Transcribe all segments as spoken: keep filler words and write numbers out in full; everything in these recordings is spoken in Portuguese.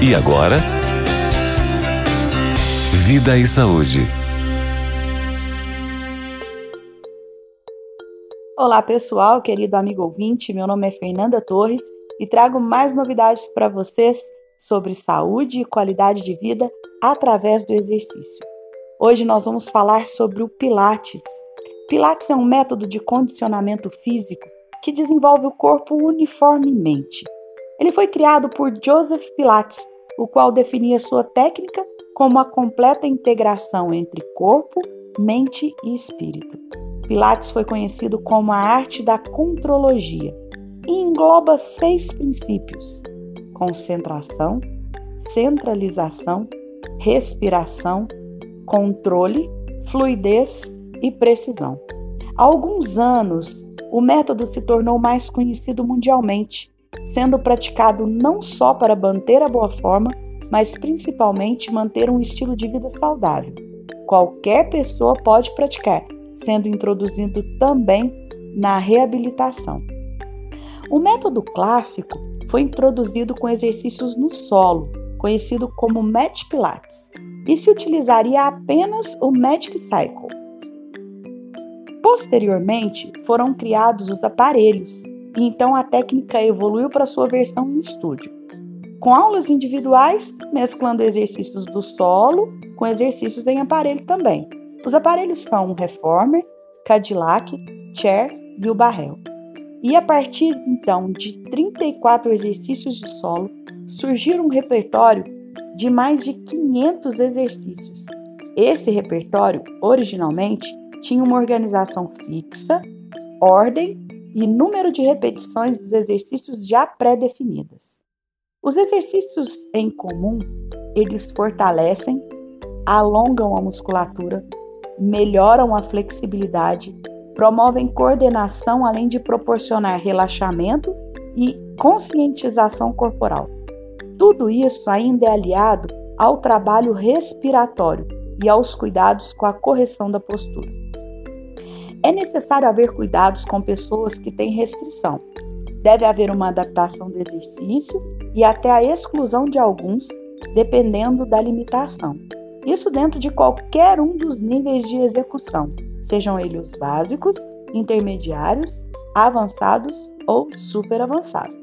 E agora, Vida e Saúde. Olá pessoal, querido amigo ouvinte, meu nome é Fernanda Torres e trago mais novidades para vocês sobre saúde e qualidade de vida através do exercício. Hoje nós vamos falar sobre o Pilates. Pilates é um método de condicionamento físico que desenvolve o corpo uniformemente. Ele foi criado por Joseph Pilates, o qual definia sua técnica como a completa integração entre corpo, mente e espírito. Pilates foi conhecido como a arte da contrologia e engloba seis princípios: concentração, centralização, respiração, controle, fluidez e precisão. Há alguns anos, o método se tornou mais conhecido mundialmente, sendo praticado não só para manter a boa forma, mas principalmente manter um estilo de vida saudável. Qualquer pessoa pode praticar, sendo introduzido também na reabilitação. O método clássico foi introduzido com exercícios no solo, conhecido como Mat Pilates, e se utilizaria apenas o Magic Cycle. Posteriormente, foram criados os aparelhos, e então a técnica evoluiu para sua versão em estúdio, com aulas individuais, mesclando exercícios do solo com exercícios em aparelho também. Os aparelhos são o Reformer, Cadillac, Chair e o Barrel. E a partir então de trinta e quatro exercícios de solo, surgiu um repertório de mais de quinhentos exercícios. Esse repertório, originalmente, tinha uma organização fixa, ordem e número de repetições dos exercícios já pré-definidas. Os exercícios em comum, eles fortalecem, alongam a musculatura, melhoram a flexibilidade, promovem coordenação além de proporcionar relaxamento e conscientização corporal. Tudo isso ainda é aliado ao trabalho respiratório e aos cuidados com a correção da postura. É necessário haver cuidados com pessoas que têm restrição. Deve haver uma adaptação do exercício e até a exclusão de alguns, dependendo da limitação. Isso dentro de qualquer um dos níveis de execução, sejam eles básicos, intermediários, avançados ou super avançados.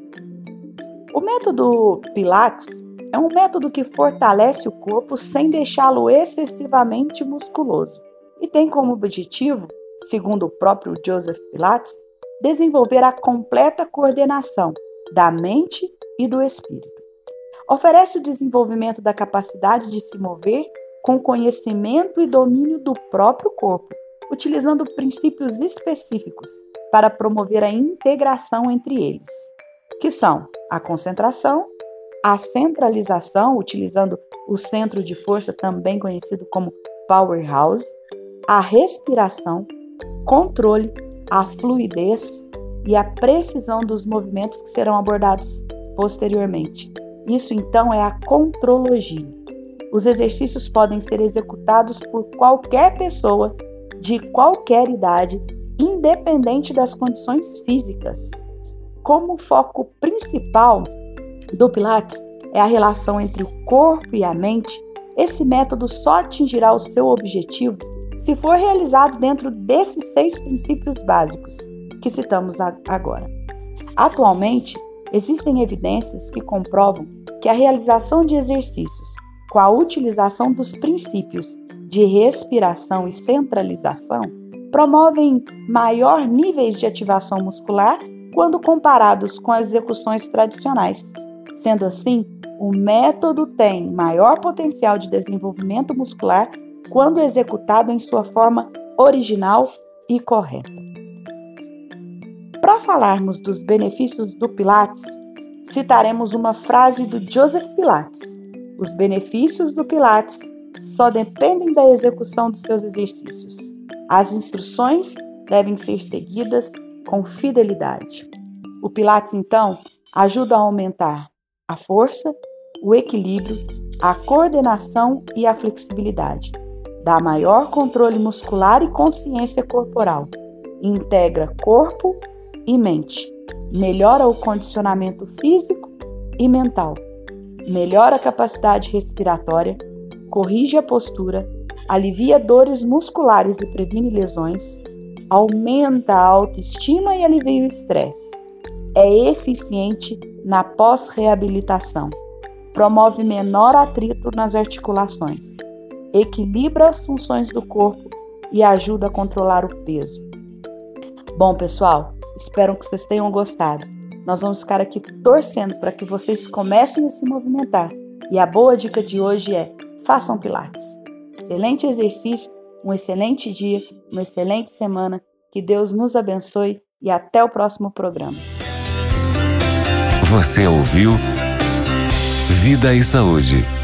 O método Pilates é um método que fortalece o corpo sem deixá-lo excessivamente musculoso e tem como objetivo, segundo o próprio Joseph Pilates, desenvolver a completa coordenação da mente e do espírito. Oferece o desenvolvimento da capacidade de se mover com conhecimento e domínio do próprio corpo, utilizando princípios específicos para promover a integração entre eles, que são a concentração, a centralização, utilizando o centro de força, também conhecido como powerhouse, a respiração, controle, a fluidez e a precisão dos movimentos que serão abordados posteriormente. Isso então é a contrologia. Os exercícios podem ser executados por qualquer pessoa de qualquer idade, independente das condições físicas. Como foco principal do Pilates é a relação entre o corpo e a mente, esse método só atingirá o seu objetivo se for realizado dentro desses seis princípios básicos que citamos agora. Atualmente, existem evidências que comprovam que a realização de exercícios com a utilização dos princípios de respiração e centralização promovem maior níveis de ativação muscular quando comparados com as execuções tradicionais. Sendo assim, o método tem maior potencial de desenvolvimento muscular quando executado em sua forma original e correta. Para falarmos dos benefícios do Pilates, citaremos uma frase do Joseph Pilates: os benefícios do Pilates só dependem da execução dos seus exercícios. As instruções devem ser seguidas com fidelidade. O Pilates, então, ajuda a aumentar a força, o equilíbrio, a coordenação e a flexibilidade. Dá maior controle muscular e consciência corporal. Integra corpo e mente. Melhora o condicionamento físico e mental. melhora a capacidade respiratória, corrige a postura, alivia dores musculares e previne lesões, aumenta a autoestima e alivia o estresse. É eficiente na pós-reabilitação, promove menor atrito nas articulações, equilibra as funções do corpo e ajuda a controlar o peso. Bom, pessoal, espero que vocês tenham gostado. Nós vamos ficar aqui torcendo para que vocês comecem a se movimentar. E a boa dica de hoje é: façam Pilates. Excelente exercício, um excelente dia, uma excelente semana. Que Deus nos abençoe e até o próximo programa. Você ouviu Vida e Saúde.